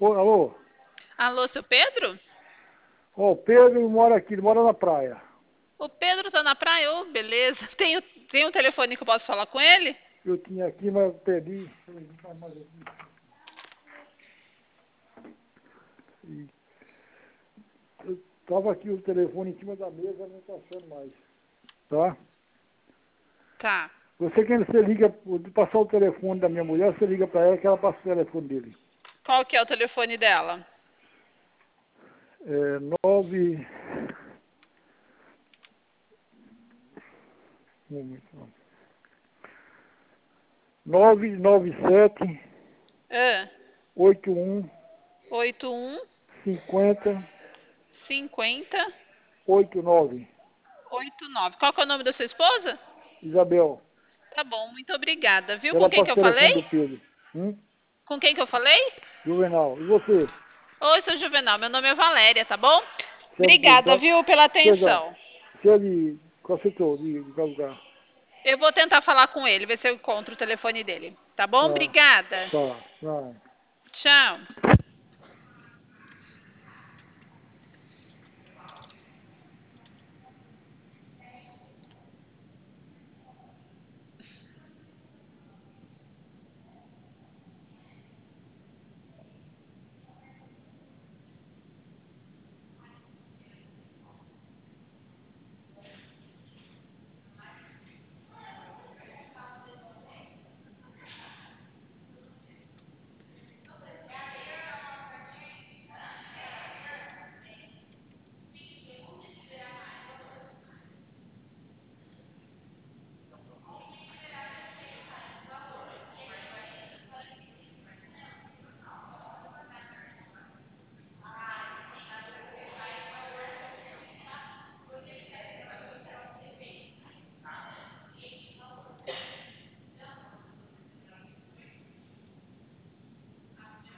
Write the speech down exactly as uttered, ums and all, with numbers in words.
Ô, alô? Alô, seu Pedro? Ó, o Pedro mora aqui, ele mora na praia. O Pedro tá na praia? Ô, beleza. Tem, o- tem um telefone que eu posso falar com ele? Eu tinha aqui, mas eu perdi. Tá mais aqui. E eu tava aqui o telefone em cima da mesa, não tá achando mais. Tá? Tá. Você quem você liga, de passar o telefone da minha mulher, você liga pra ela que ela passa o telefone dele. Qual que é o telefone dela? É nove. Um momento, não. nove nove sete Ah, oito um oito um cinquenta cinquenta oito nove. oito nove. Qual que é o nome da sua esposa? Isabel, Tá bom, muito obrigada, viu? Com ela quem passa que o eu telefone falei? do Pedro. Hum? Com quem que eu falei? Juvenal. E você? Oi, seu Juvenal, meu nome é Valéria, tá bom? Você é de que? Obrigada, Da, viu, pela você é da, atenção. você é de qual setor? De, de qual lugar? Eu vou tentar falar com ele, ver se eu encontro o telefone dele. Tá bom? Ah, Obrigada. tá. Não. Tchau.